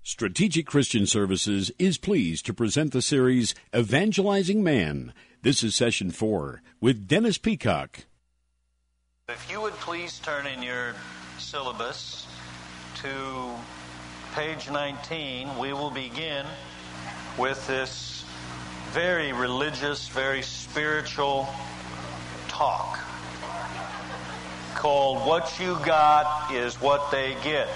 Strategic Christian Services is pleased to present the series Evangelizing Man. This is Session 4 with Dennis Peacock. If you would please turn in your syllabus to page 19, we will begin with this very religious, very spiritual talk called What You Got Is What They Get.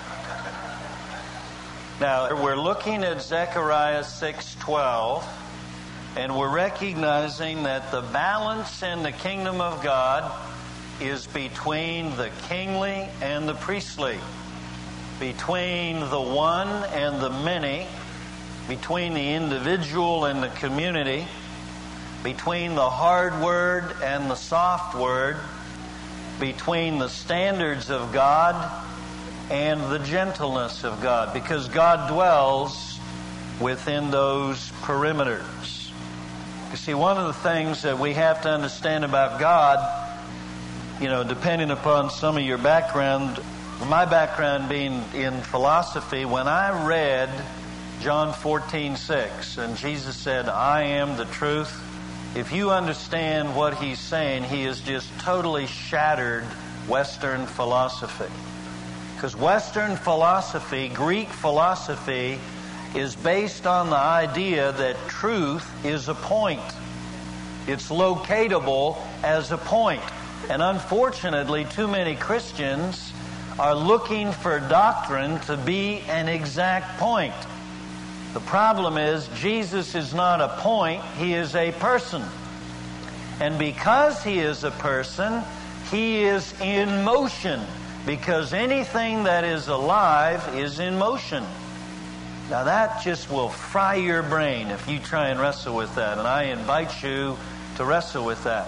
Now, we're looking at Zechariah 6:12, and we're recognizing that the balance in the kingdom of God is between the kingly and the priestly, between the one and the many, between the individual and the community, between the hard word and the soft word, between the standards of God and the gentleness of God, because God dwells within those perimeters. You see, one of the things that we have to understand about God, depending upon some of your background, my background being in philosophy, when I read John 14:6, and Jesus said, I am the truth, if you understand what he's saying, he has just totally shattered Western philosophy. Because Western philosophy, Greek philosophy, is based on the idea that truth is a point. It's locatable as a point. And unfortunately, too many Christians are looking for doctrine to be an exact point. The problem is, Jesus is not a point, he is a person. And because he is a person, he is in motion. Because anything that is alive is in motion. Now that just will fry your brain if you try and wrestle with that. And I invite you to wrestle with that.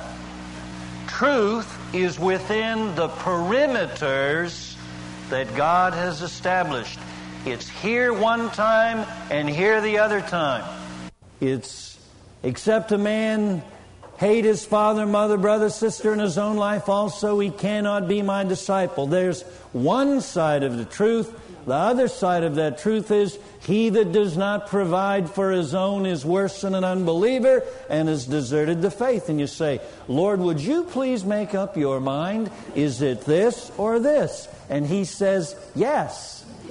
Truth is within the perimeters that God has established. It's here one time and here the other time. It's except a man hate his father, mother, brother, sister, and his own life also, he cannot be my disciple. There's one side of the truth. The other side of that truth is, he that does not provide for his own is worse than an unbeliever and has deserted the faith. And you say, Lord, would you please make up your mind? Is it this or this? And he says, yes.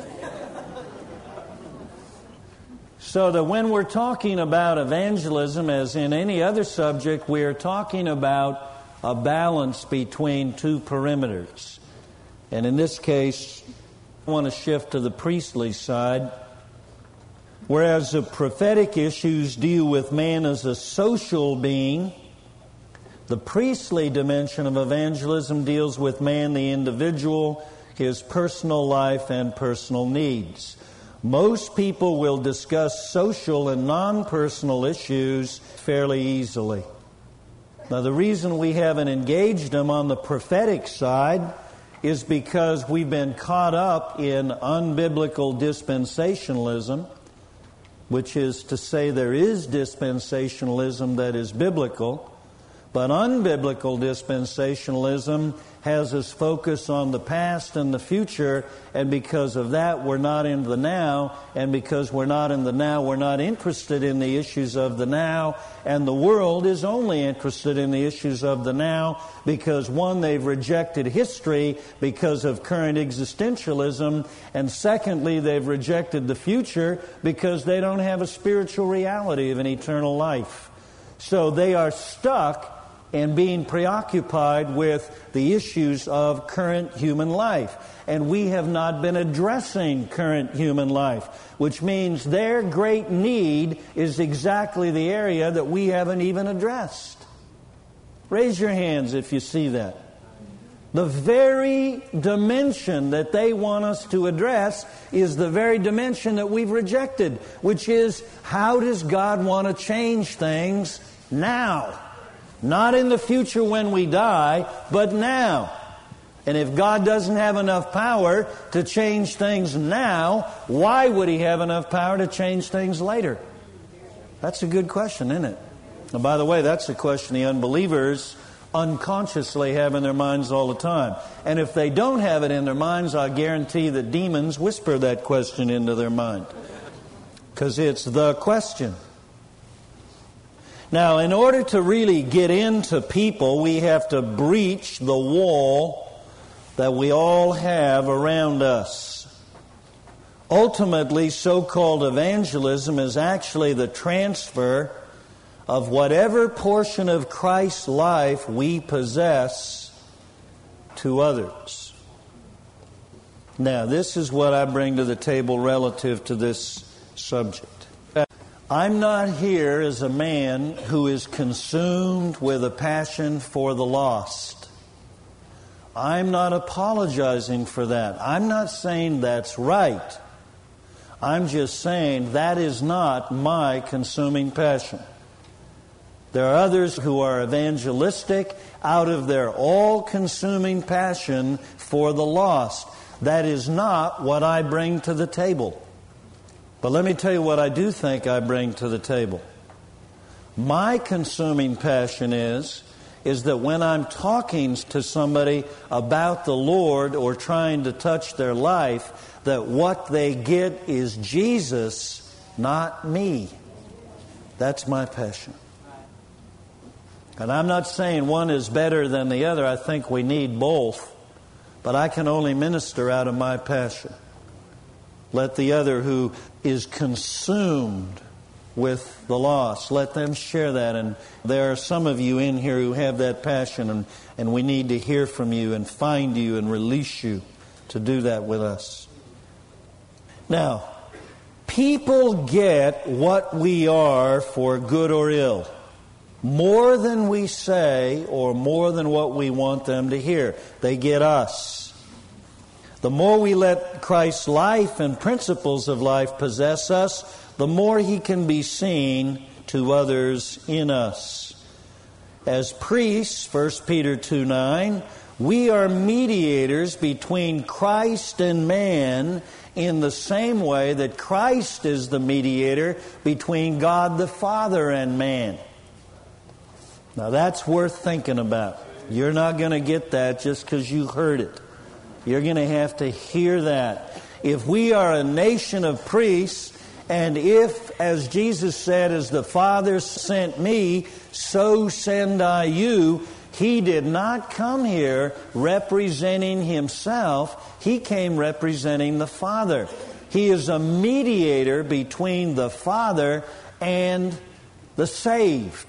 So that when we're talking about evangelism, as in any other subject, we are talking about a balance between two perimeters. And in this case, I want to shift to the priestly side. Whereas the prophetic issues deal with man as a social being, the priestly dimension of evangelism deals with man, the individual, his personal life and personal needs. Most people will discuss social and non-personal issues fairly easily. Now, the reason we haven't engaged them on the prophetic side is because we've been caught up in unbiblical dispensationalism, which is to say there is dispensationalism that is biblical, but unbiblical dispensationalism has us focus on the past and the future, and because of that, we're not in the now, and because we're not in the now, we're not interested in the issues of the now, and the world is only interested in the issues of the now because, one, they've rejected history because of current existentialism, and secondly, they've rejected the future because they don't have a spiritual reality of an eternal life. So they are stuck and being preoccupied with the issues of current human life. And we have not been addressing current human life, which means their great need is exactly the area that we haven't even addressed. Raise your hands if you see that. The very dimension that they want us to address is the very dimension that we've rejected, which is, how does God want to change things now? Not in the future when we die, but now. And if God doesn't have enough power to change things now, why would He have enough power to change things later? That's a good question, isn't it? And by the way, that's the question the unbelievers unconsciously have in their minds all the time. And if they don't have it in their minds, I guarantee that demons whisper that question into their mind. Because it's the question. Now, in order to really get into people, we have to breach the wall that we all have around us. Ultimately, so-called evangelism is actually the transfer of whatever portion of Christ's life we possess to others. Now, this is what I bring to the table relative to this subject. I'm not here as a man who is consumed with a passion for the lost. I'm not apologizing for that. I'm not saying that's right. I'm just saying that is not my consuming passion. There are others who are evangelistic out of their all-consuming passion for the lost. That is not what I bring to the table. But let me tell you what I do think I bring to the table. My consuming passion is that when I'm talking to somebody about the Lord or trying to touch their life, that what they get is Jesus, not me. That's my passion. And I'm not saying one is better than the other. I think we need both. But I can only minister out of my passion. Let the other who is consumed with the lost, let them share that. And there are some of you in here who have that passion, and we need to hear from you and find you and release you to do that with us. Now, people get what we are for good or ill. More than we say or more than what we want them to hear. They get us. The more we let Christ's life and principles of life possess us, the more He can be seen to others in us. As priests, 1 Peter 2:9, we are mediators between Christ and man in the same way that Christ is the mediator between God the Father and man. Now that's worth thinking about. You're not going to get that just because you heard it. You're going to have to hear that. If we are a nation of priests, and if, as Jesus said, as the Father sent me, so send I you, He did not come here representing Himself. He came representing the Father. He is a mediator between the Father and the saved.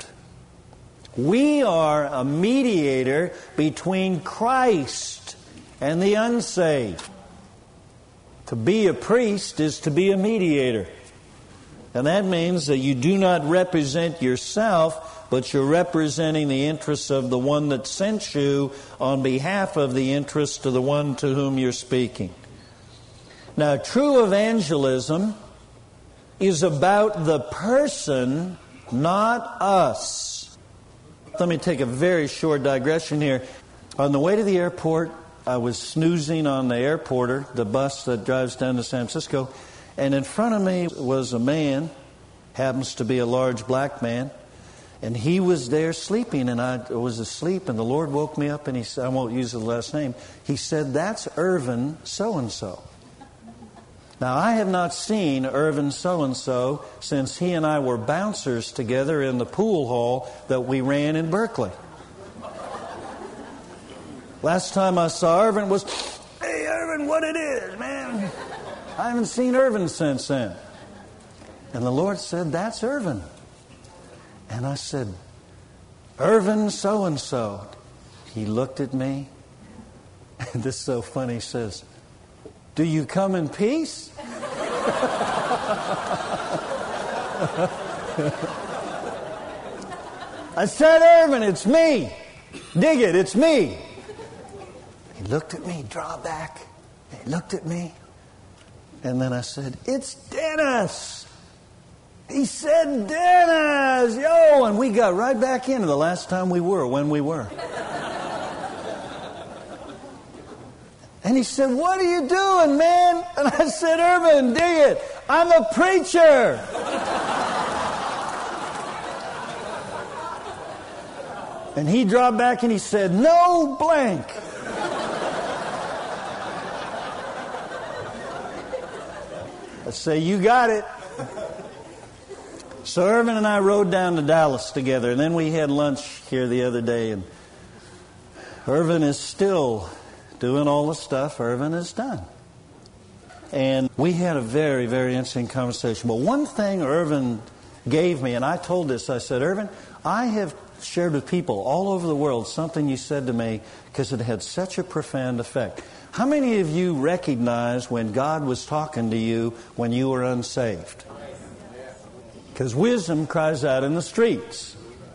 We are a mediator between Christ and the unsaved. To be a priest is to be a mediator. And that means that you do not represent yourself, but you're representing the interests of the one that sent you on behalf of the interest of the one to whom you're speaking. Now, true evangelism is about the person, not us. Let me take a very short digression here. On the way to the airport, I was snoozing on the airporter, the bus that drives down to San Francisco, and in front of me was a man, happens to be a large black man, and he was there sleeping, and I was asleep, and the Lord woke me up, and He said, I won't use his last name, He said, "That's Irvin so-and-so." Now, I have not seen Irvin so-and-so since he and I were bouncers together in the pool hall that we ran in Berkeley. Last time I saw Irvin was, "Hey, Irvin, what it is, man?" I haven't seen Irvin since then. And the Lord said, "That's Irvin." And I said, "Irvin so-and-so." He looked at me, and this is so funny, he says, "Do you come in peace?" I said, "Irvin, it's me. Dig it, it's me." He looked at me, draw back. He looked at me. And then I said, "It's Dennis." He said, "Dennis, yo." And we got right back into the last time we were, when we were. And he said, "What are you doing, man?" And I said, "Irvin, dig it. I'm a preacher." And he dropped back and he said, "No blank." I say, "You got it." So Irvin and I rode down to Dallas together, and then we had lunch here the other day, and Irvin is still doing all the stuff Irvin has done. And we had a very, very interesting conversation. But one thing Irvin gave me, and I told this, I said, "Irvin, I have shared with people all over the world something you said to me because it had such a profound effect. How many of you recognize when God was talking to you when you were unsaved? Because wisdom cries out in the streets."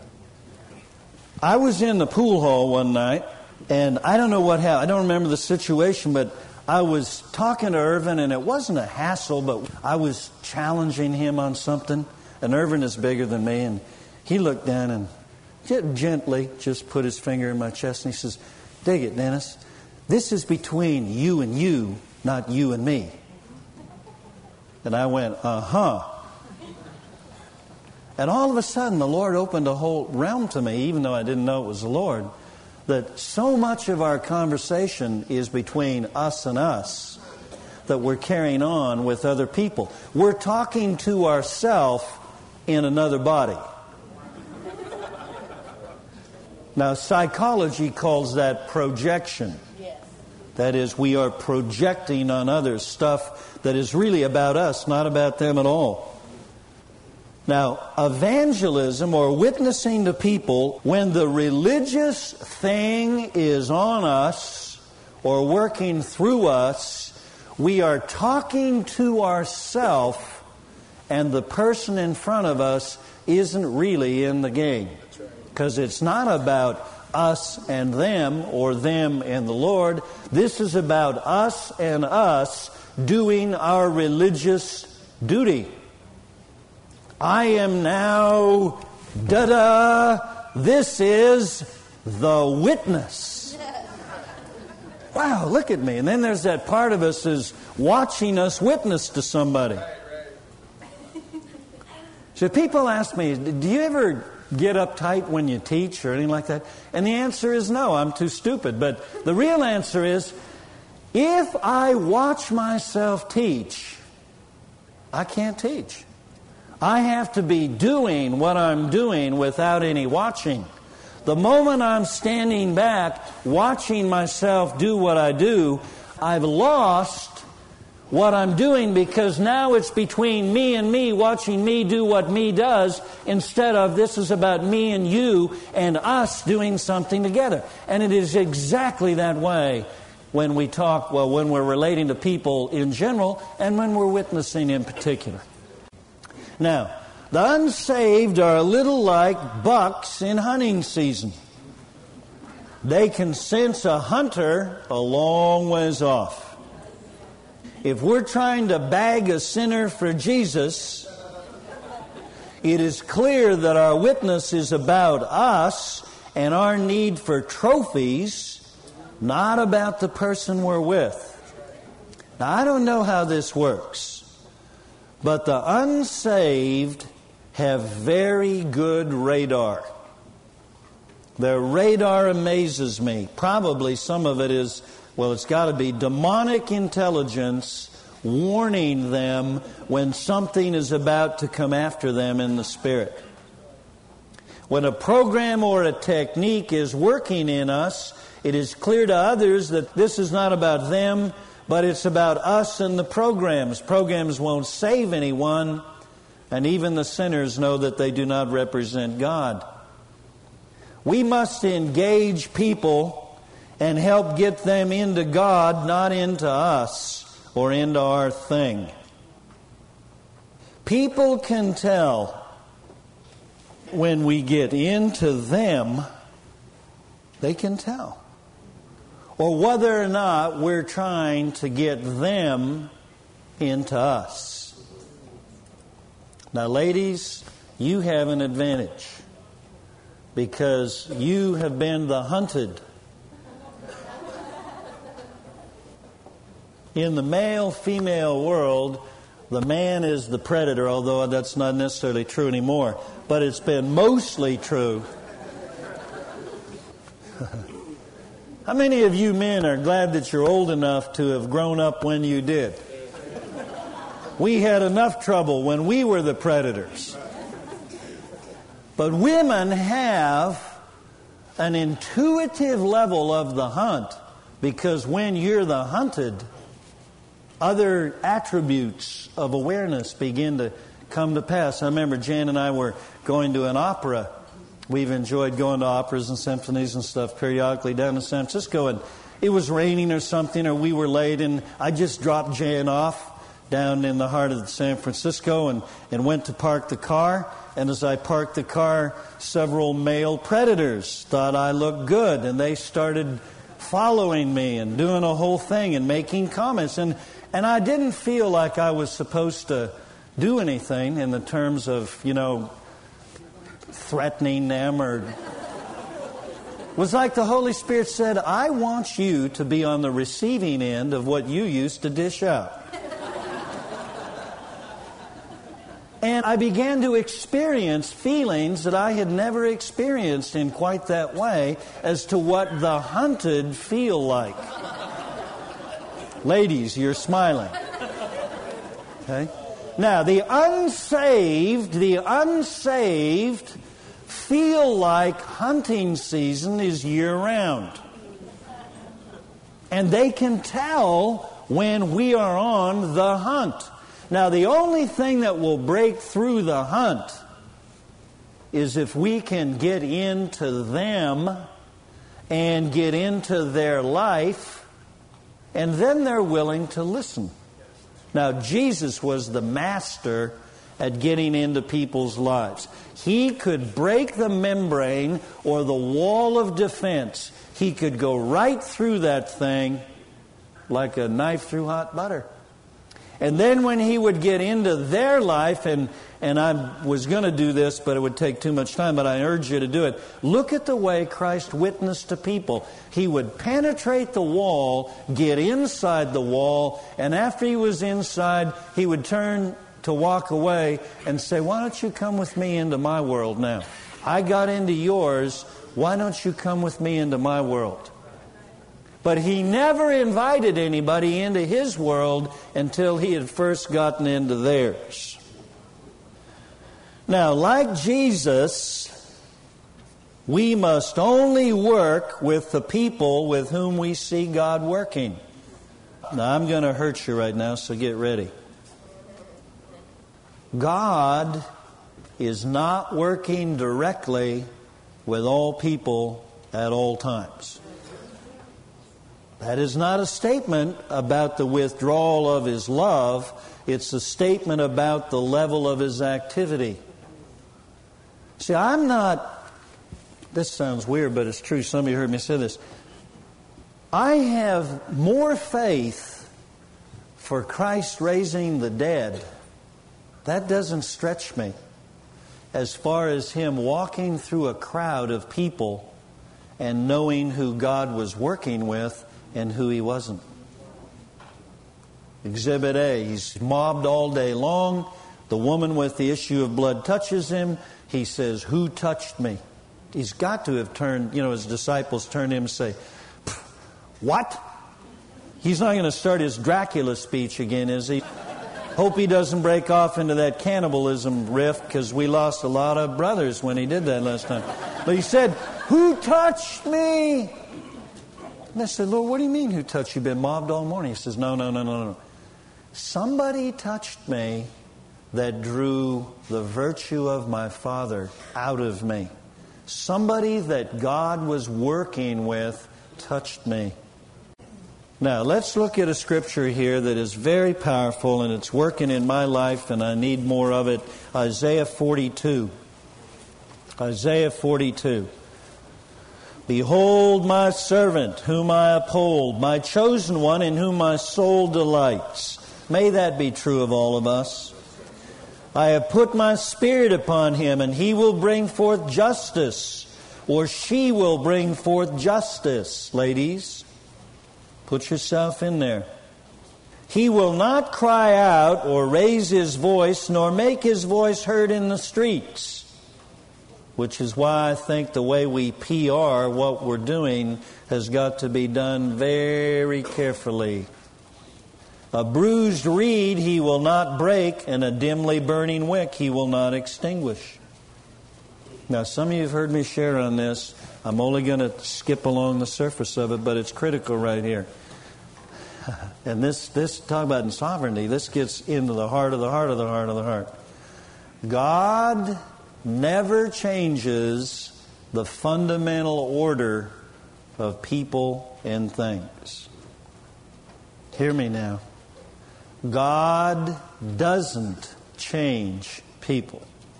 I was in the pool hall one night, and I don't know what happened. I don't remember the situation, but I was talking to Irvin, and it wasn't a hassle, but I was challenging him on something. And Irvin is bigger than me, and he looked down and gently just put his finger in my chest, and he says, "Dig it, Dennis. This is between you and you, not you and me." And I went, "Uh-huh." And all of a sudden, the Lord opened a whole realm to me, even though I didn't know it was the Lord, that so much of our conversation is between us and us that we're carrying on with other people. We're talking to ourselves in another body. Now, psychology calls that projection. That is, we are projecting on others stuff that is really about us, not about them at all. Now, evangelism or witnessing to people, when the religious thing is on us or working through us, we are talking to ourselves, and the person in front of us isn't really in the game. Because it's not about us and them or them and the Lord. This is about us and us doing our religious duty. I am now, this is the witness. Wow, look at me. And then there's that part of us is watching us witness to somebody. So people ask me, "Do you ever get uptight when you teach or anything like that?" And the answer is no, I'm too stupid. But the real answer is, if I watch myself teach, I can't teach. I have to be doing what I'm doing without any watching. The moment I'm standing back, watching myself do what I do, I've lost what I'm doing, because now it's between me and me, watching me do what me does, instead of this is about me and you and us doing something together. And it is exactly that way when we talk, well, when we're relating to people in general and when we're witnessing in particular. Now, the unsaved are a little like bucks in hunting season. They can sense a hunter a long ways off. If we're trying to bag a sinner for Jesus, it is clear that our witness is about us and our need for trophies, not about the person we're with. Now, I don't know how this works, but the unsaved have very good radar. Their radar amazes me. Probably some of it is, well, it's got to be demonic intelligence warning them when something is about to come after them in the spirit. When a program or a technique is working in us, it is clear to others that this is not about them, but it's about us and the programs. Programs won't save anyone, and even the sinners know that they do not represent God. We must engage people and help get them into God, not into us or into our thing. People can tell when we get into them, they can tell. Or whether or not we're trying to get them into us. Now, ladies, you have an advantage because you have been the hunted. In the male-female world, the man is the predator, although that's not necessarily true anymore. But it's been mostly true How many of you men are glad that you're old enough to have grown up when you did? We had enough trouble when we were the predators. But women have an intuitive level of the hunt, because when you're the hunted, other attributes of awareness begin to come to pass. I remember Jan and I were going to an opera. We've enjoyed going to operas and symphonies and stuff periodically down in San Francisco, and it was raining or something, or we were late, and I just dropped Jan off down in the heart of San Francisco and went to park the car. And as I parked the car, several male predators thought I looked good, and they started following me and doing a whole thing and making comments. And I didn't feel like I was supposed to do anything in the terms of, threatening them, or it was like the Holy Spirit said, I want you to be on the receiving end of what you used to dish out. And I began to experience feelings that I had never experienced in quite that way as to what the hunted feel like. Ladies, you're smiling. Okay? Now, the unsaved feel like hunting season is year-round. And they can tell when we are on the hunt. Now, the only thing that will break through the hunt is if we can get into them and get into their life, and then they're willing to listen. Now, Jesus was the master at getting into people's lives. He could break the membrane or the wall of defense. He could go right through that thing like a knife through hot butter. And then when he would get into their life, and I was going to do this, but it would take too much time, but I urge you to do it. Look at the way Christ witnessed to people. He would penetrate the wall, get inside the wall, and after he was inside, he would turn to walk away and say, why don't you come with me into my world now? I got into yours. Why don't you come with me into my world? But he never invited anybody into his world until he had first gotten into theirs. Now, like Jesus, we must only work with the people with whom we see God working. Now, I'm going to hurt you right now, so get ready. God is not working directly with all people at all times. That is not a statement about the withdrawal of His love. It's a statement about the level of His activity. See, this sounds weird, but it's true. Some of you heard me say this. I have more faith for Christ raising the dead. That doesn't stretch me as far as Him walking through a crowd of people and knowing who God was working with and who He wasn't. Exhibit A, he's mobbed all day long. The woman with the issue of blood touches him. He says, who touched me? He's got to have turned, his disciples turned to him and say, what? He's not going to start his Dracula speech again, is he? Hope he doesn't break off into that cannibalism riff, because we lost a lot of brothers when he did that last time. But he said, who touched me? And I said, Lord, what do you mean who touched you? You've been mobbed all morning. He says, no. Somebody touched me that drew the virtue of my Father out of me. Somebody that God was working with touched me. Now, let's look at a scripture here that is very powerful, and it's working in my life, and I need more of it. Isaiah 42. Isaiah 42. Behold my servant, whom I uphold, my chosen one, in whom my soul delights. May that be true of all of us. I have put my spirit upon him, and he will bring forth justice, or she will bring forth justice. Ladies, put yourself in there. He will not cry out or raise his voice, nor make his voice heard in the streets. which is why I think the way we PR what we're doing has got to be done very carefully. A bruised reed he will not break, and a dimly burning wick he will not extinguish. Now, some of you have heard me share on this. I'm only going to skip along the surface of it, but it's critical right here. And this talk about sovereignty, this gets into the heart of the heart of the heart of the heart. God never changes the fundamental order of people and things. Hear me now. God doesn't change people.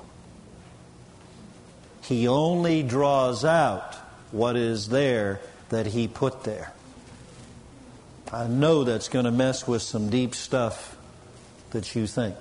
He only draws out what is there that He put there. I know that's going to mess with some deep stuff that you think.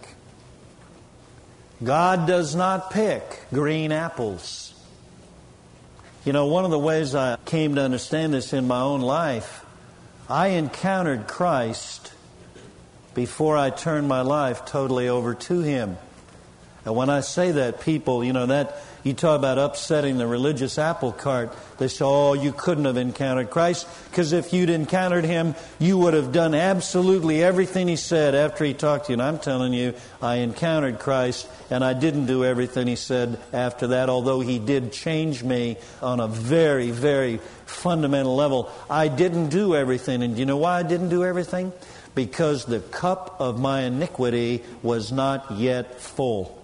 God does not pick green apples. You know, one of the ways I came to understand this in my own life, I encountered Christ before I turned my life totally over to Him. And when I say that, people, you know, that you talk about upsetting the religious apple cart. They say, oh, you couldn't have encountered Christ, because if you'd encountered Him, you would have done absolutely everything He said after He talked to you. And I'm telling you, I encountered Christ, and I didn't do everything He said after that, although He did change me on a very, very fundamental level. I didn't do everything. And do you know why I didn't do everything? Because the cup of my iniquity was not yet full.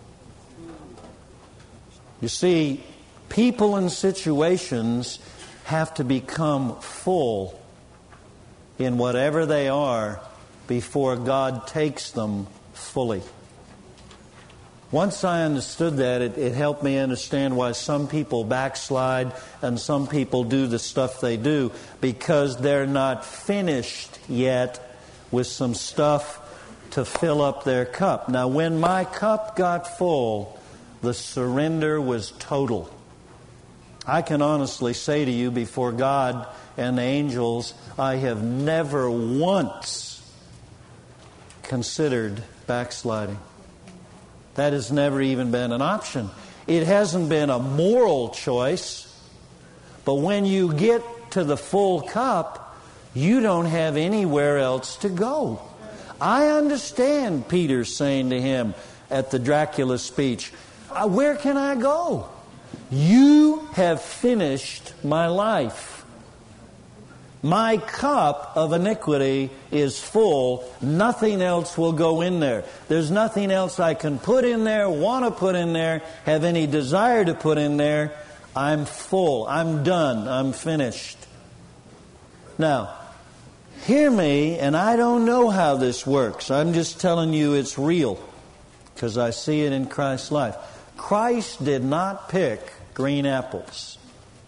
You see, people and situations have to become full in whatever they are before God takes them fully. Once I understood that, it helped me understand why some people backslide and some people do the stuff they do, because they're not finished yet with some stuff to fill up their cup. Now, when my cup got full, the surrender was total. I can honestly say to you before God and the angels, I have never once considered backsliding. That has never even been an option. It hasn't been a moral choice. But when you get to the full cup, you don't have anywhere else to go. I understand Peter saying to him at the Dracula speech, where can I go? You have finished my life. My cup of iniquity is full. Nothing else will go in there. There's nothing else I can put in there, want to put in there, have any desire to put in there. I'm full. I'm done. I'm finished. Now, hear me, and I don't know how this works. I'm just telling you it's real, because I see it in Christ's life. Christ did not pick green apples.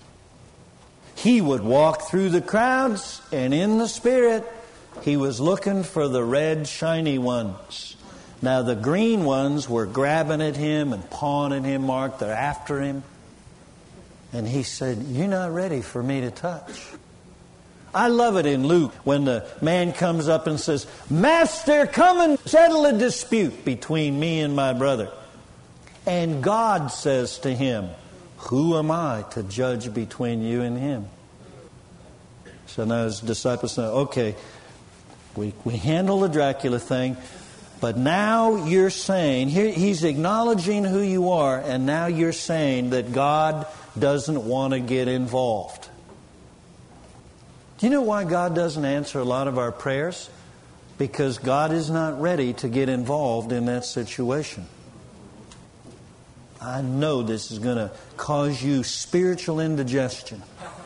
He would walk through the crowds, and in the Spirit, He was looking for the red, shiny ones. Now, the green ones were grabbing at Him and pawing at Him, Mark. They're after Him. And He said, you're not ready for me to touch. I love it in Luke when the man comes up and says, Master, come and settle a dispute between me and my brother. And God says to him, who am I to judge between you and him? So now his disciples say, okay, we handle the Dracula thing, but now you're saying, here he's acknowledging who you are, and now you're saying that God doesn't want to get involved. Do you know why God doesn't answer a lot of our prayers? Because God is not ready to get involved in that situation. I know this is going to cause you spiritual indigestion.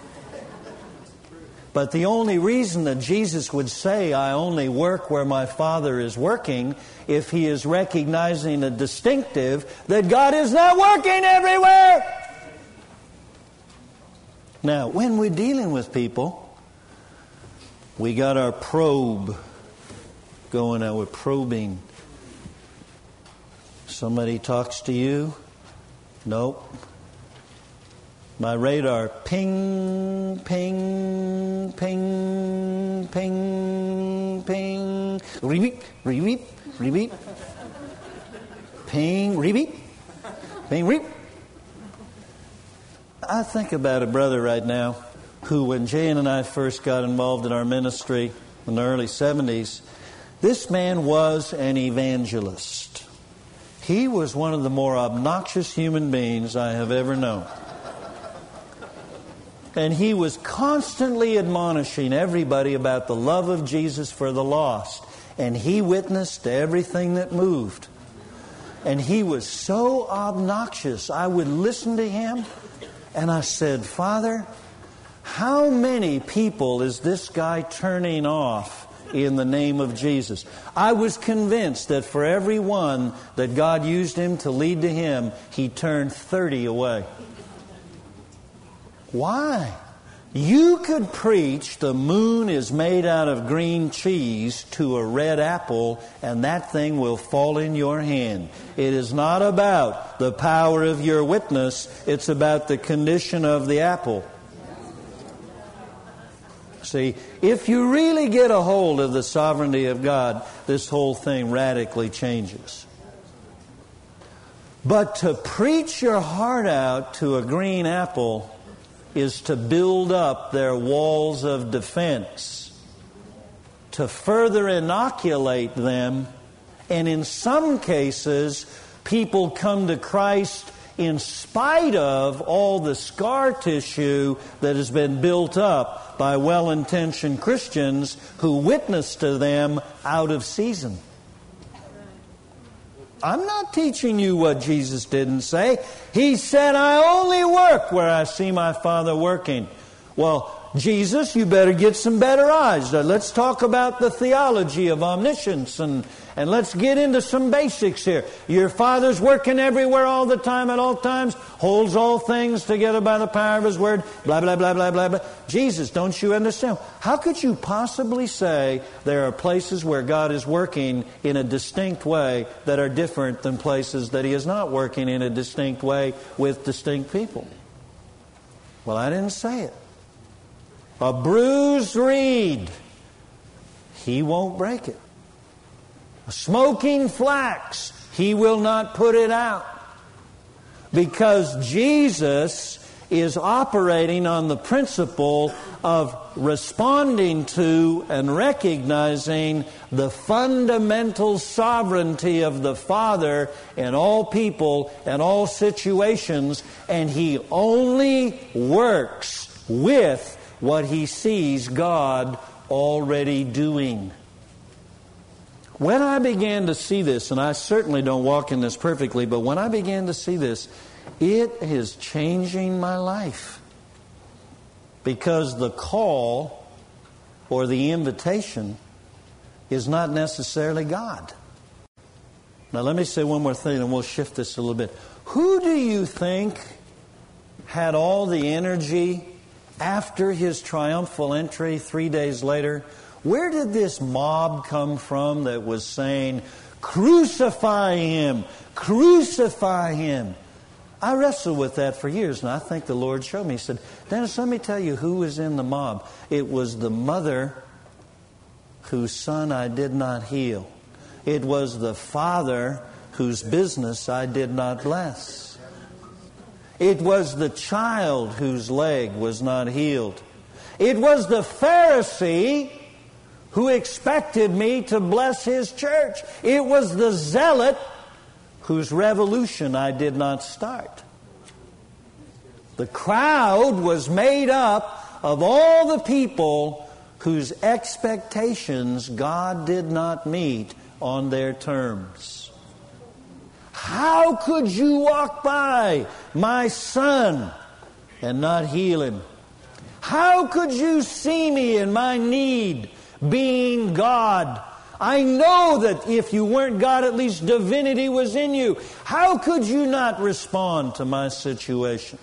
But the only reason that Jesus would say, I only work where my Father is working, if He is recognizing a distinctive that God is not working everywhere. Now, when we're dealing with people, we got our probe going now. We're probing. Somebody talks to you. Nope. My radar, ping, ping, ping, ping, ping, rebeep, rebeep, rebeep, ping, rebeep, ping, rebeep. I think about a brother right now who, when Jan and I first got involved in our ministry in the early 70s, this man was an evangelist. He was one of the more obnoxious human beings I have ever known. And he was constantly admonishing everybody about the love of Jesus for the lost. And he witnessed to everything that moved. And he was so obnoxious. I would listen to him and I said, Father, how many people is this guy turning off in the name of Jesus? I was convinced that for every one that God used him to lead to him, he turned 30 away. Why? You could preach the moon is made out of green cheese to a red apple, and that thing will fall in your hand. It is not about the power of your witness. It's about the condition of the apple. See, if you really get a hold of the sovereignty of God, this whole thing radically changes. But to preach your heart out to a green apple is to build up their walls of defense, to further inoculate them, and in some cases, people come to Christ in spite of all the scar tissue that has been built up by well-intentioned Christians who witness to them out of season. I'm not teaching you what Jesus didn't say. He said, I only work where I see my Father working. Well, Jesus, you better get some better eyes. Let's talk about the theology of omniscience and let's get into some basics here. Your Father's working everywhere all the time at all times, holds all things together by the power of His Word, blah, blah, blah, blah, blah, blah. Jesus, don't you understand? How could you possibly say there are places where God is working in a distinct way that are different than places that He is not working in a distinct way with distinct people? Well, I didn't say it. A bruised reed, He won't break it. A smoking flax, He will not put it out. Because Jesus is operating on the principle of responding to and recognizing the fundamental sovereignty of the Father in all people and all situations, and He only works with what He sees God already doing. When I began to see this, and I certainly don't walk in this perfectly, but when I began to see this, it is changing my life. Because the call or the invitation is not necessarily God. Now let me say one more thing and we'll shift this a little bit. Who do you think had all the energy after His triumphal entry 3 days later? Where did this mob come from that was saying, crucify Him, crucify Him? I wrestled with that for years, and I think the Lord showed me. He said, Dennis, let me tell you who was in the mob. It was the mother whose son I did not heal. It was the father whose business I did not bless. It was the child whose leg was not healed. It was the Pharisee who expected me to bless his church. It was the zealot whose revolution I did not start. The crowd was made up of all the people whose expectations God did not meet on their terms. How could you walk by my son and not heal him? How could you see me in my need, being God? I know that if you weren't God, at least divinity was in you. How could you not respond to my situation?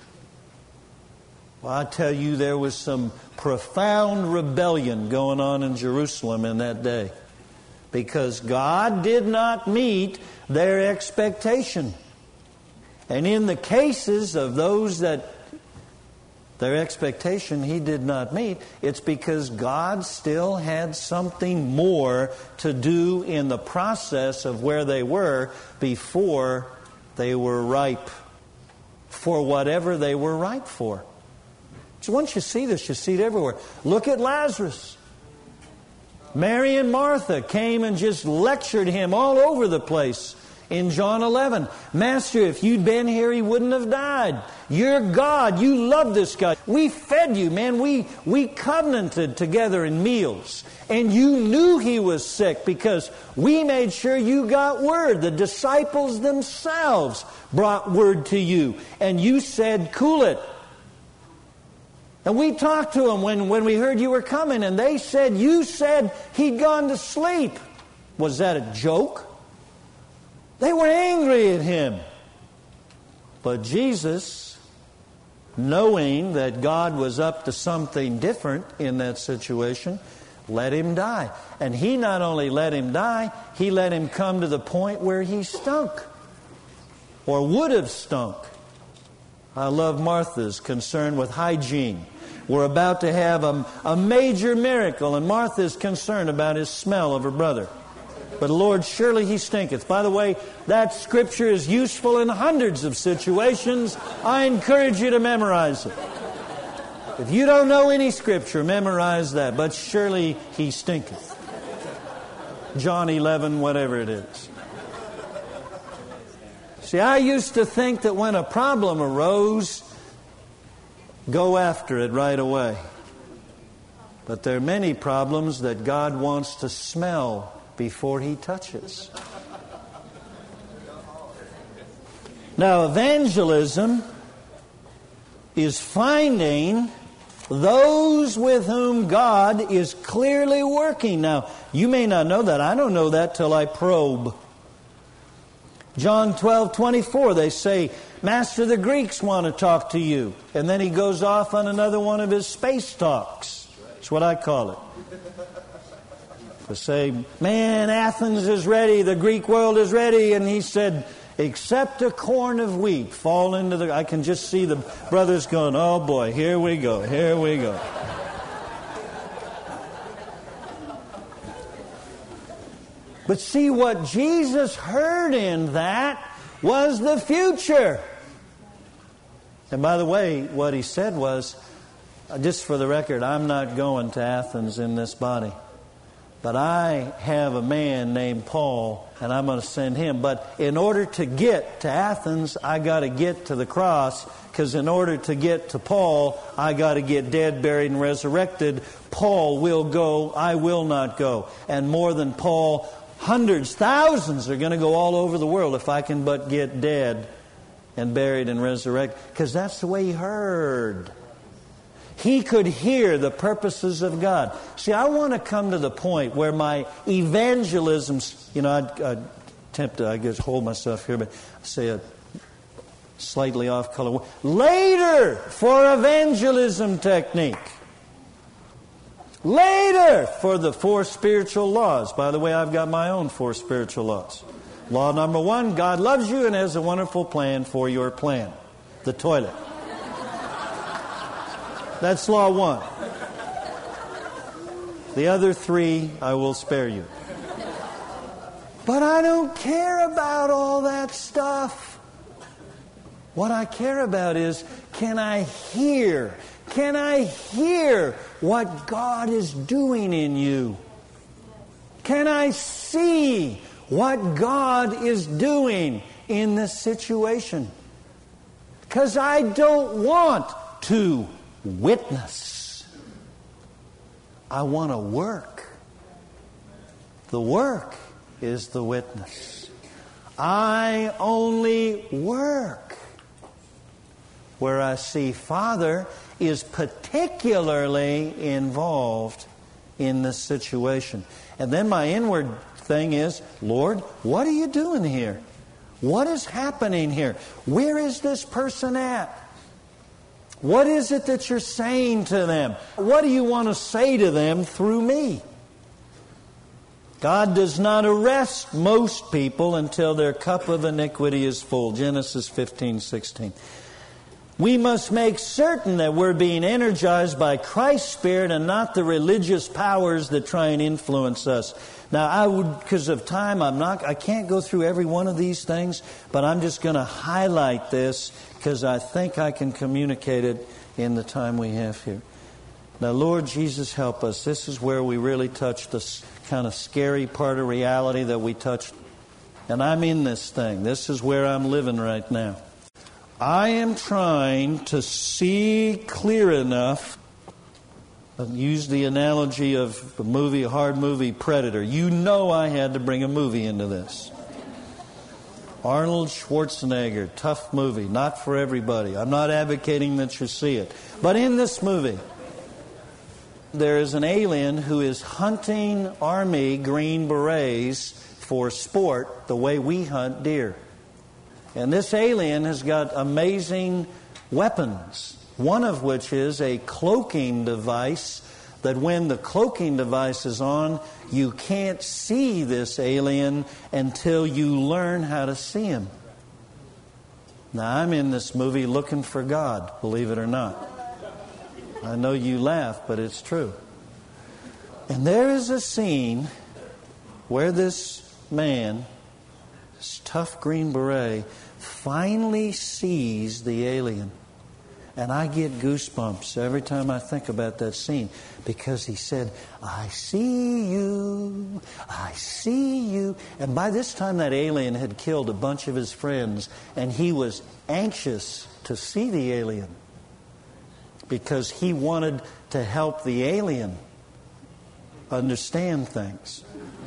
Well, I tell you, there was some profound rebellion going on in Jerusalem in that day, because God did not meet their expectation. And in the cases of those that their expectation He did not meet, it's because God still had something more to do in the process of where they were before they were ripe. for whatever they were ripe for. So once you see this, you see it everywhere. Look at Lazarus. Mary and Martha came and just lectured him all over the place in John 11. Master, if you'd been here, he wouldn't have died. You're God. You love this guy. We fed you, man. We covenanted together in meals. And you knew he was sick because we made sure you got word. The disciples themselves brought word to you. And you said, cool it. And we talked to them when we heard you were coming, and they said, you said he'd gone to sleep. Was that a joke? They were angry at him. But Jesus, knowing that God was up to something different in that situation, let him die. And he not only let him die, he let him come to the point where he stunk, or would have stunk. I love Martha's concern with hygiene. We're about to have a major miracle, and Martha's concerned about his smell of her brother. But Lord, surely he stinketh. By the way, that scripture is useful in hundreds of situations. I encourage you to memorize it. If you don't know any scripture, memorize that. But surely he stinketh. John 11, whatever it is. See, I used to think that when a problem arose, go after it right away. But there are many problems that God wants to smell before he touches. Now, evangelism is finding those with whom God is clearly working. Now, you may not know that. I don't know that till I probe. John 12:24, they say, Master, the Greeks want to talk to you. And then he goes off on another one of his space talks. That's what I call it. To say, man, Athens is ready, the Greek world is ready. And he said, except a corn of wheat fall into the... I can just see the brothers going, oh boy, here we go, here we go. But see, what Jesus heard in that was the future. And by the way, what he said was, just for the record, I'm not going to Athens in this body. But I have a man named Paul, and I'm going to send him. But in order to get to Athens, I got to get to the cross, because in order to get to Paul, I got to get dead, buried, and resurrected. Paul will go, I will not go. And more than Paul, hundreds, thousands are going to go all over the world if I can but get dead and buried and resurrected. Because that's the way he heard. He could hear the purposes of God. See, I want to come to the point where my evangelism's, I attempt to, I guess, hold myself here, but I say a slightly off-color word. Later for evangelism technique. Later for the 4 spiritual laws. By the way, I've got my own 4 spiritual laws. Law number 1, God loves you and has a wonderful plan for your plan. The toilet. That's law 1. The other 3, I will spare you. But I don't care about all that stuff. What I care about is, can I hear what God is doing in you? Can I see what God is doing in this situation? Because I don't want to witness. I want to work. The work is the witness. I only work where I see Father is particularly involved in this situation. And then my inward thing is, Lord, what are you doing here? What is happening here? Where is this person at? What is it that you're saying to them? What do you want to say to them through me? God does not arrest most people until their cup of iniquity is full. Genesis 15:16. We must make certain that we're being energized by Christ's Spirit and not the religious powers that try and influence us. Now, because of time, I can't go through every one of these things, but I'm just going to highlight this because I think I can communicate it in the time we have here. Now, Lord Jesus, help us. This is where we really touch this kind of scary part of reality that we touched. And I'm in this thing. This is where I'm living right now. I am trying to see clear enough. I'll use the analogy of the hard movie Predator. You know I had to bring a movie into this. Arnold Schwarzenegger, tough movie, not for everybody. I'm not advocating that you see it. But in this movie, there is an alien who is hunting Army Green Berets for sport the way we hunt deer. And this alien has got amazing weapons, one of which is a cloaking device that when the cloaking device is on, you can't see this alien until you learn how to see him. Now, I'm in this movie looking for God, believe it or not. I know you laugh, but it's true. And there is a scene where this man, this tough Green Beret, finally sees the alien. And I get goosebumps every time I think about that scene because he said, I see you, I see you. And by this time that alien had killed a bunch of his friends and he was anxious to see the alien because he wanted to help the alien understand things.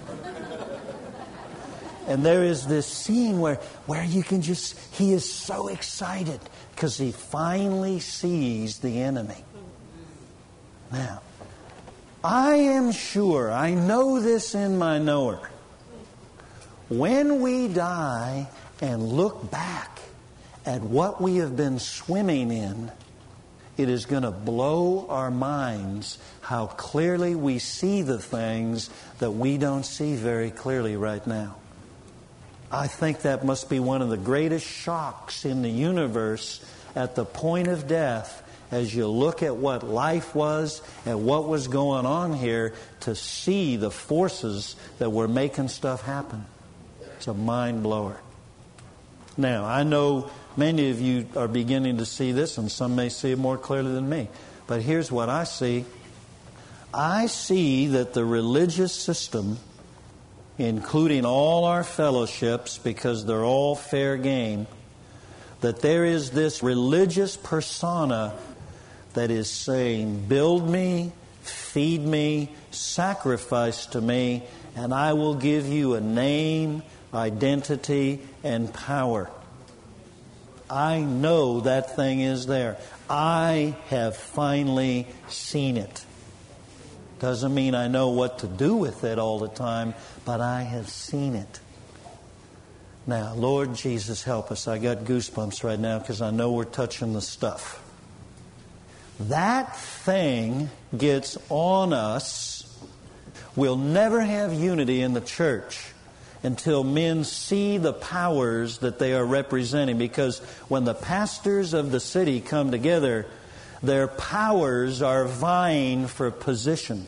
And there is this scene where you can just, he is so excited because he finally sees the enemy. Now, I am sure, I know this in my knower. When we die and look back at what we have been swimming in, it is going to blow our minds how clearly we see the things that we don't see very clearly right now. I think that must be one of the greatest shocks in the universe at the point of death as you look at what life was and what was going on here to see the forces that were making stuff happen. It's a mind blower. Now, I know many of you are beginning to see this and some may see it more clearly than me. But here's what I see. I see that the religious system, including all our fellowships, because they're all fair game, that there is this religious persona that is saying, build me, feed me, sacrifice to me, and I will give you a name, identity, and power. I know that thing is there. I have finally seen it. Doesn't mean I know what to do with it all the time, but I have seen it. Now, Lord Jesus, help us. I got goosebumps right now because I know we're touching the stuff. That thing gets on us. We'll never have unity in the church until men see the powers that they are representing. Because when the pastors of the city come together, their powers are vying for position.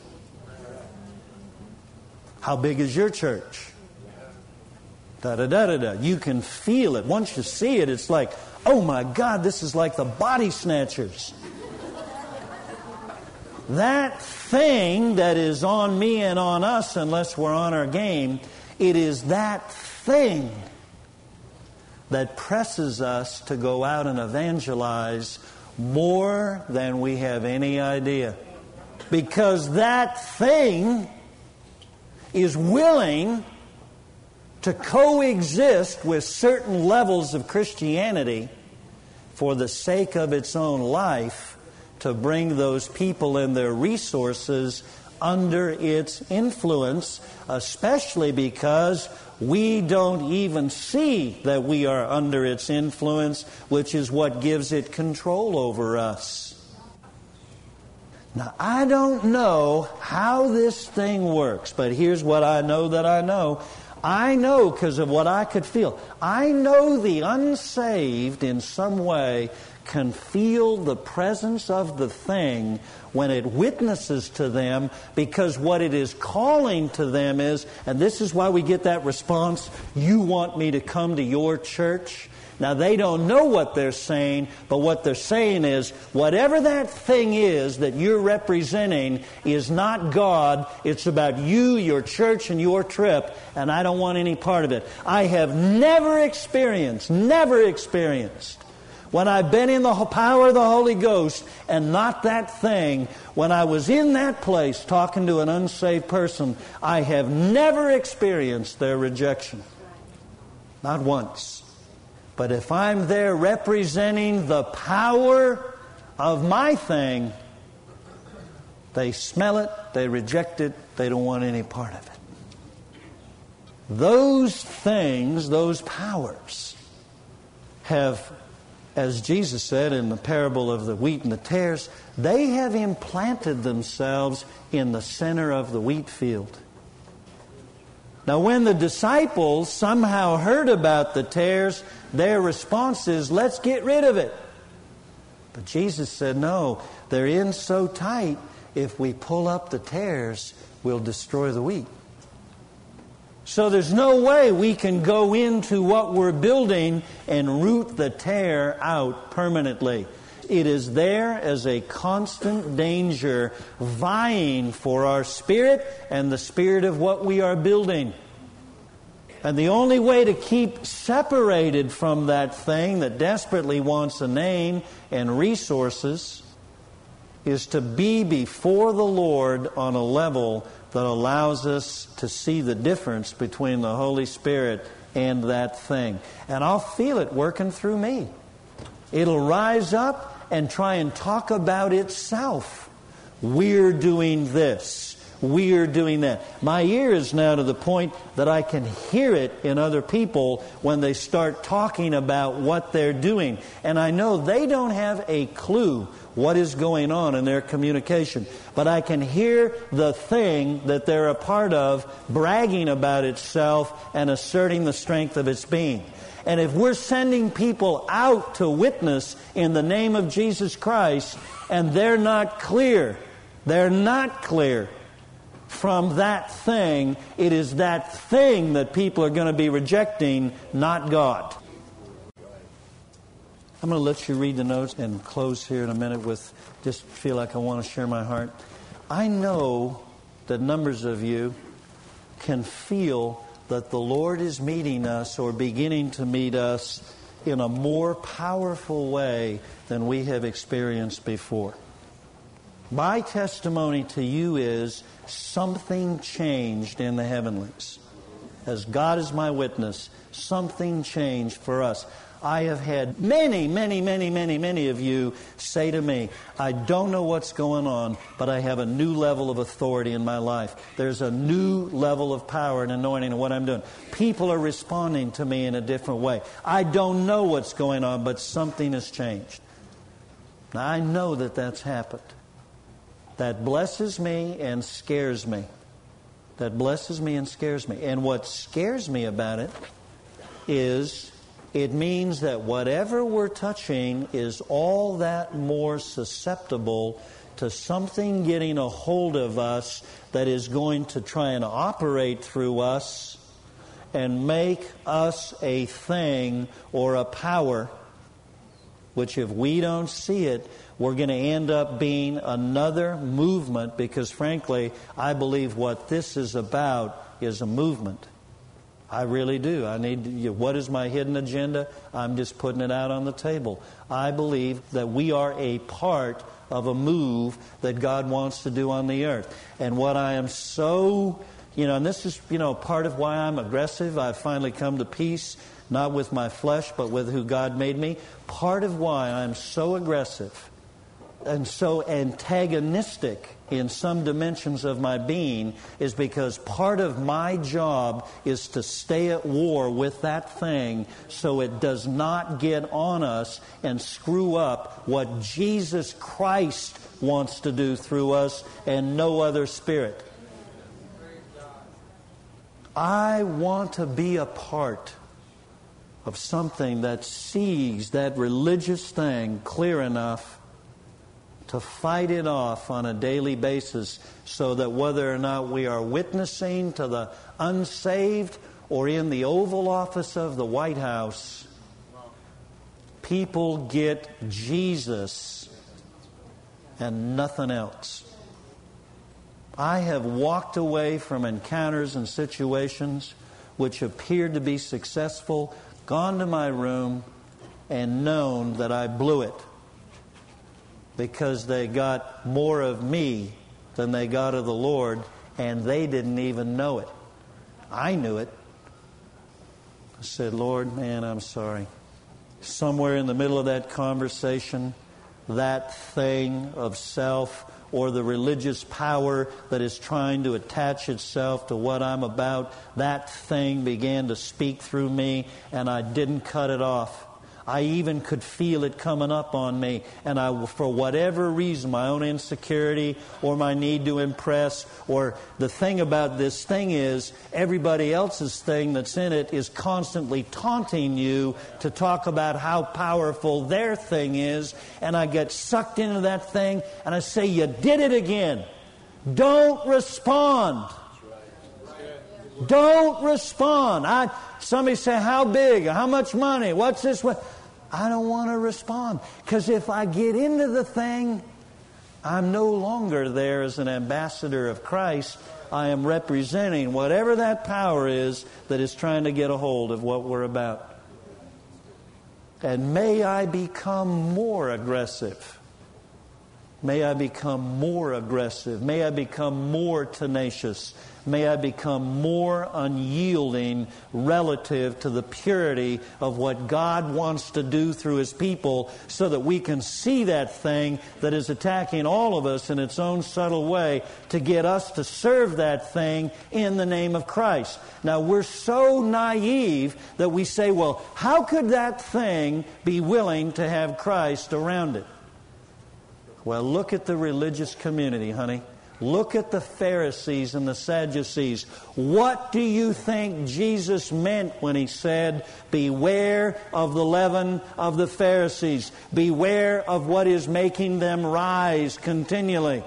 How big is your church? Da-da-da-da-da. You can feel it. Once you see it, it's like, oh my God, this is like the Body Snatchers. That thing that is on me and on us, unless we're on our game, it is that thing that presses us to go out and evangelize more than we have any idea. Because that thing is willing to coexist with certain levels of Christianity for the sake of its own life, to bring those people and their resources under its influence, especially because we don't even see that we are under its influence, which is what gives it control over us. Now, I don't know how this thing works, but here's what I know that I know. I know because of what I could feel. I know the unsaved in some way can feel the presence of the thing when it witnesses to them, because what it is calling to them is, and this is why we get that response, you want me to come to your church? Now, they don't know what they're saying, but what they're saying is, whatever that thing is that you're representing is not God. It's about you, your church, and your trip, and I don't want any part of it. I have never experienced, when I've been in the power of the Holy Ghost and not that thing, when I was in that place talking to an unsaved person, I have never experienced their rejection. Not once. But if I'm there representing the power of my thing, they smell it, they reject it, they don't want any part of it. Those things, those powers, have, as Jesus said in the parable of the wheat and the tares, they have implanted themselves in the center of the wheat field. Now, when the disciples somehow heard about the tares, their response is, let's get rid of it. But Jesus said, no, they're in so tight, if we pull up the tares, we'll destroy the wheat. So there's no way we can go into what we're building and root the tare out permanently. It is there as a constant danger, vying for our spirit and the spirit of what we are building. And the only way to keep separated from that thing that desperately wants a name and resources is to be before the Lord on a level that allows us to see the difference between the Holy Spirit and that thing. And I'll feel it working through me. It'll rise up and try and talk about itself. We're doing this. We're doing that. My ear is now to the point that I can hear it in other people when they start talking about what they're doing. And I know they don't have a clue what is going on in their communication. But I can hear the thing that they're a part of bragging about itself and asserting the strength of its being. And if we're sending people out to witness in the name of Jesus Christ, and they're not clear from that thing, it is that thing that people are going to be rejecting, not God. I'm going to let you read the notes and close here in a minute with, just feel like I want to share my heart. I know that numbers of you can feel that the Lord is meeting us or beginning to meet us in a more powerful way than we have experienced before. My testimony to you is something changed in the heavenlies. As God is my witness, something changed for us. I have had many of you say to me, I don't know what's going on, but I have a new level of authority in my life. There's a new level of power and anointing in what I'm doing. People are responding to me in a different way. I don't know what's going on, but something has changed. Now, I know that that's happened. That blesses me and scares me. That blesses me and scares me. And what scares me about it is it means that whatever we're touching is all that more susceptible to something getting a hold of us that is going to try and operate through us and make us a thing or a power, which if we don't see it, we're going to end up being another movement, because frankly, I believe what this is about is a movement. I really do. What is my hidden agenda? I'm just putting it out on the table. I believe that we are a part of a move that God wants to do on the earth. And what I am so, and this is, part of why I'm aggressive. I've finally come to peace, not with my flesh, but with who God made me. Part of why I'm so aggressive and so antagonistic in some dimensions of my being is because part of my job is to stay at war with that thing so it does not get on us and screw up what Jesus Christ wants to do through us and no other spirit. I want to be a part of something that sees that religious thing clear enough to fight it off on a daily basis, so that whether or not we are witnessing to the unsaved or in the Oval Office of the White House, people get Jesus and nothing else. I have walked away from encounters and situations which appeared to be successful, gone to my room, and known that I blew it, because they got more of me than they got of the Lord, and they didn't even know it. I knew it. I said, Lord, man, I'm sorry. Somewhere in the middle of that conversation, that thing of self or the religious power that is trying to attach itself to what I'm about, that thing began to speak through me, and I didn't cut it off. I even could feel it coming up on me, and for whatever reason, my own insecurity or my need to impress, or the thing about this thing is everybody else's thing that's in it is constantly taunting you to talk about how powerful their thing is, and I get sucked into that thing, and I say, you did it again. Don't respond. Don't respond. Somebody say, how big? How much money? What's this? I don't want to respond. Because if I get into the thing, I'm no longer there as an ambassador of Christ. I am representing whatever that power is that is trying to get a hold of what we're about. And may I become more aggressive. May I become more aggressive. May I become more tenacious. May I become more unyielding relative to the purity of what God wants to do through His people, so that we can see that thing that is attacking all of us in its own subtle way to get us to serve that thing in the name of Christ. Now, we're so naive that we say, well, how could that thing be willing to have Christ around it? Well, look at the religious community, honey. Look at the Pharisees and the Sadducees. What do you think Jesus meant when He said, beware of the leaven of the Pharisees? Beware of what is making them rise continually.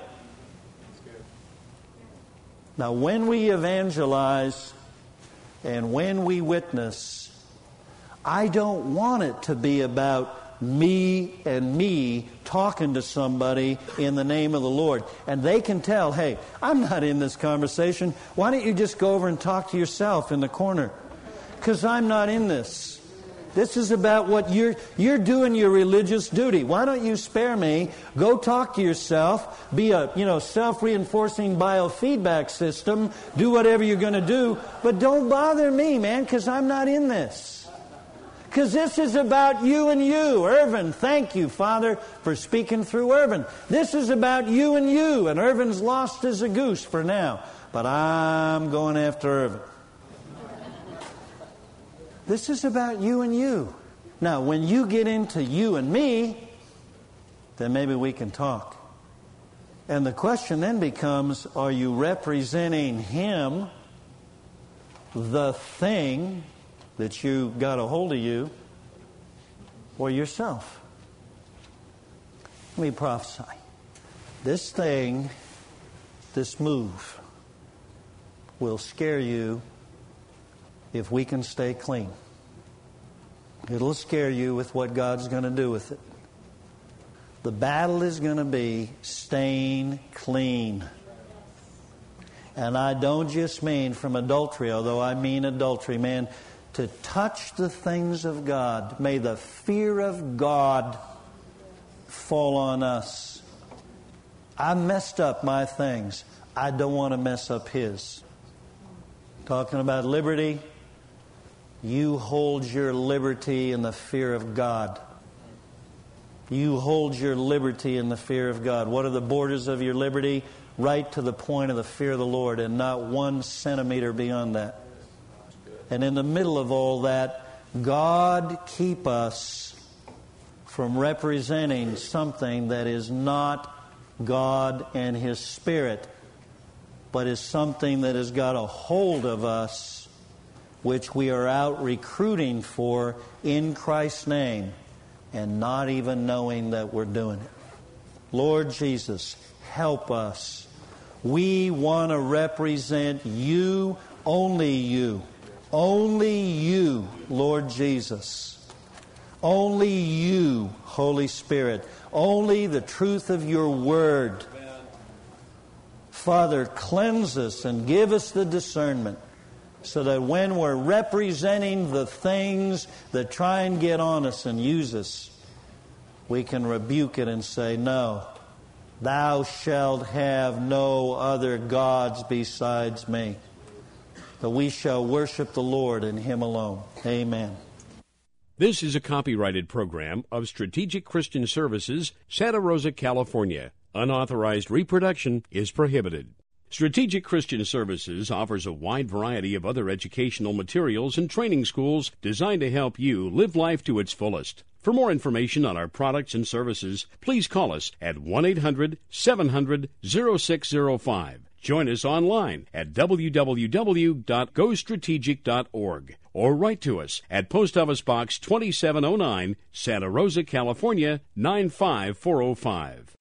Now, when we evangelize and when we witness, I don't want it to be about me talking to somebody in the name of the Lord. And they can tell, hey, I'm not in this conversation. Why don't you just go over and talk to yourself in the corner? Because I'm not in this. This is about what you're doing your religious duty. Why don't you spare me? Go talk to yourself. Be a self-reinforcing biofeedback system. Do whatever you're going to do. But don't bother me, man, because I'm not in this. Because this is about you and you. Irvin, thank you, Father, for speaking through Irvin. This is about you and you. And Irvin's lost as a goose for now. But I'm going after Irvin. This is about you and you. Now, when you get into you and me, then maybe we can talk. And the question then becomes, are you representing Him, the thing that you got a hold of you, or yourself? Let me prophesy. This thing, this move, will scare you if we can stay clean. It'll scare you with what God's going to do with it. The battle is going to be staying clean. And I don't just mean from adultery, although I mean adultery, man. To touch the things of God. May the fear of God fall on us. I messed up my things. I don't want to mess up His. Talking about liberty, you hold your liberty in the fear of God. You hold your liberty in the fear of God. What are the borders of your liberty? Right to the point of the fear of the Lord, and not 1 centimeter beyond that. And in the middle of all that, God keep us from representing something that is not God and His Spirit, but is something that has got a hold of us which we are out recruiting for in Christ's name and not even knowing that we're doing it. Lord Jesus, help us. We want to represent you, only you, Lord Jesus. Only you, Holy Spirit. Only the truth of your word. Father, cleanse us and give us the discernment so that when we're representing the things that try and get on us and use us, we can rebuke it and say, no, thou shalt have no other gods besides me. But we shall worship the Lord and Him alone. Amen. This is a copyrighted program of Strategic Christian Services, Santa Rosa, California. Unauthorized reproduction is prohibited. Strategic Christian Services offers a wide variety of other educational materials and training schools designed to help you live life to its fullest. For more information on our products and services, please call us at 1-800-700-0605. Join us online at www.gostrategic.org or write to us at Post Office Box 2709, Santa Rosa, California, 95405.